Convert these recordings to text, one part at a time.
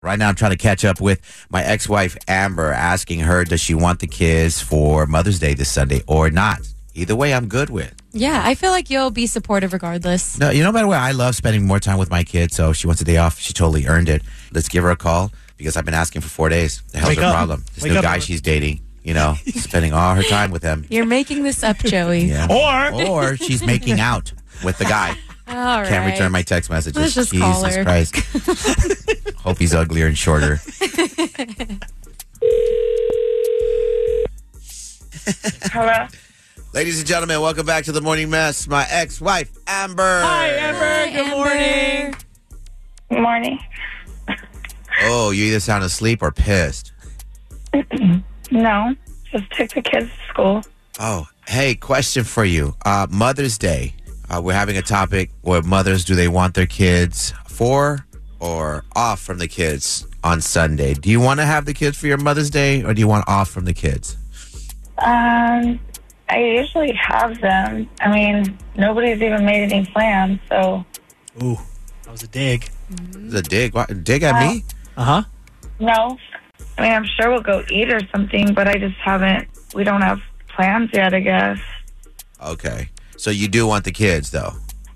Right now, I'm trying to catch up with my ex-wife, Amber, asking her, does she want the kids for Mother's Day this Sunday or not? Either way, I'm good with. Yeah, I feel like you'll be supportive regardless. No, matter what, I love spending more time with my kids, so if she wants a day off, she totally earned it. Let's give her a call because I've been asking for 4 days. The hell's her problem? This new guy she's dating, spending all her time with him. You're making this up, Joey. Yeah. Or she's making out with the guy. All right. Can't return my text messages. Let's just Jesus call her. Christ. Hope he's uglier and shorter. Hello? Ladies and gentlemen, welcome back to the Morning Mess. My ex-wife, Amber. Hi, Amber. Good morning. Good morning. Oh, you either sound asleep or pissed. No, just took the kids to school. Oh, hey, question for you. Mother's Day. We're having a topic where mothers, do they want their kids for or off from the kids on Sunday? Do you want to have the kids for your Mother's Day or do you want off from the kids? I usually have them. I mean, nobody's even made any plans, so. Ooh, that was a dig. It's a dig. What, dig at me? Uh-huh. No. I mean, I'm sure we'll go eat or something, but we don't have plans yet, I guess. Okay. So you do want the kids, though?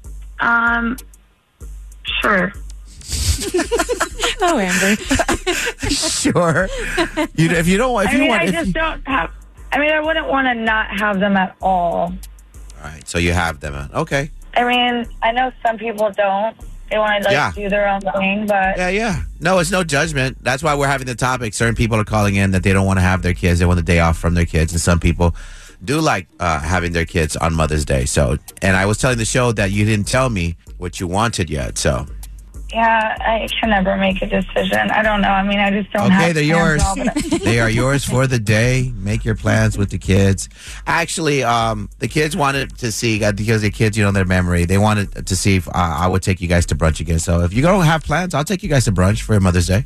Sure. Oh, Amber. Sure. If you don't want... I wouldn't want to not have them at all. All right, so you have them. Okay. I mean, I know some people don't. They want to, do their own thing, but... Yeah. No, it's no judgment. That's why we're having the topic. Certain people are calling in that they don't want to have their kids. They want the day off from their kids. And some people do like having their kids on Mother's Day. So, and I was telling the show that you didn't tell me what you wanted yet, so... Yeah, I can never make a decision. I don't know. I mean, I just don't have... Okay, they're yours. They are yours for the day. Make your plans with the kids. Actually, the kids wanted to see, because the kids, their memory, they wanted to see if I would take you guys to brunch again. So if you don't have plans, I'll take you guys to brunch for Mother's Day.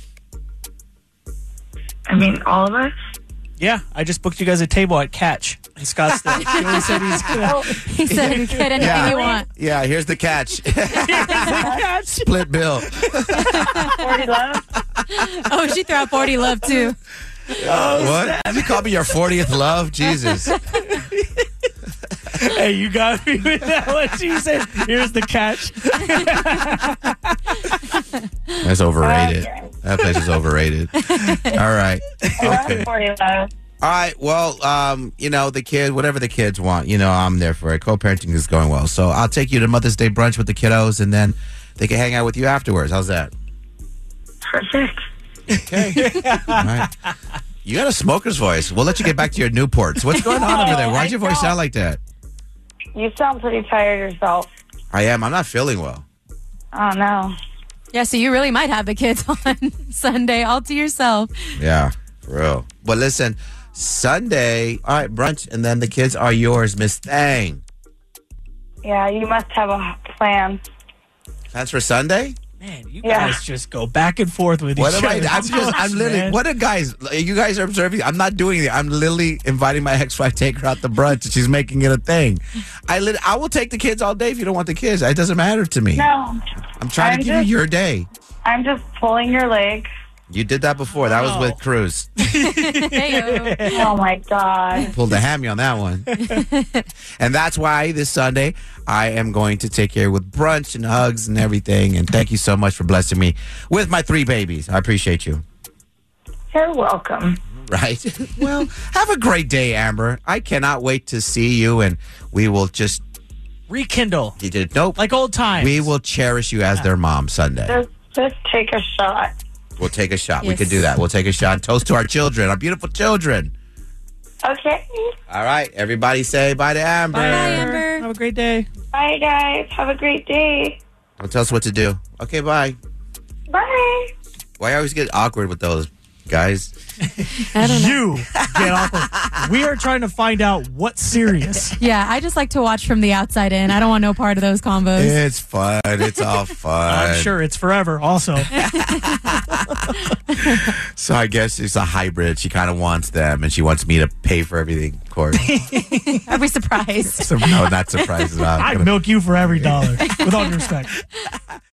I mean, all of us? Yeah, I just booked you guys a table at Catch in Scottsdale. Joey said he's gonna... He said you get anything you want. Yeah, here's the catch. Split bill. 40 love? Oh, she threw out 40 love, too. What? Did you call me your 40th love? Jesus. Hey, you got me with that one. She said, here's the catch. That's overrated. That place is overrated. All right. Okay. 40 love. All right. Well, the kid, whatever the kids want, I'm there for it. Co-parenting is going well. So I'll take you to Mother's Day brunch with the kiddos, and then they can hang out with you afterwards. How's that? Perfect. Okay. All right. You got a smoker's voice. We'll let you get back to your Newports. What's going on over there? Why'd your voice sound like that? You sound pretty tired yourself. I am. I'm not feeling well. Oh, no. Yeah, so you really might have the kids on Sunday all to yourself. Yeah, for real. But listen, Sunday, all right, brunch, and then the kids are yours, Miss Thang. Yeah, you must have a plan. Plans for Sunday? Man, you guys just go back and forth with What each am I? other. I'm literally. Man. What are guys? You guys are observing. I'm not doing it. I'm literally inviting my ex-wife, take her out to brunch, and she's making it a thing. I will take the kids all day if you don't want the kids. It doesn't matter to me. No. I'm trying to give you your day. I'm just pulling your leg. You did that before. That was with Cruz. Hey-o. Oh, my God. Pulled the hammy on that one. And that's why this Sunday I am going to take care with brunch and hugs and everything. And thank you so much for blessing me with my 3 babies. I appreciate you. You're welcome. Right. Well, have a great day, Amber. I cannot wait to see you, and we will just rekindle. You did nope. Like old times. We will cherish you as their mom Sunday. Just take a shot. We'll take a shot. Yes. We could do that. We'll take a shot. Toast to our children, our beautiful children. Okay. All right. Everybody say bye to Amber. Bye, Amber. Have a great day. Bye, guys. Have a great day. Don't tell us what to do. Okay, bye. Bye. Why I always get awkward with those guys? I don't know. You get awkward. We are trying to find out what's serious. Yeah, I just like to watch from the outside in. I don't want no part of those combos. It's fun. It's all fun. I'm sure it's forever also. So I guess it's a hybrid. She kind of wants them, and she wants me to pay for everything, of course. I'd be surprised. So, no, not surprised at all. I'd milk you for every dollar, with all due respect.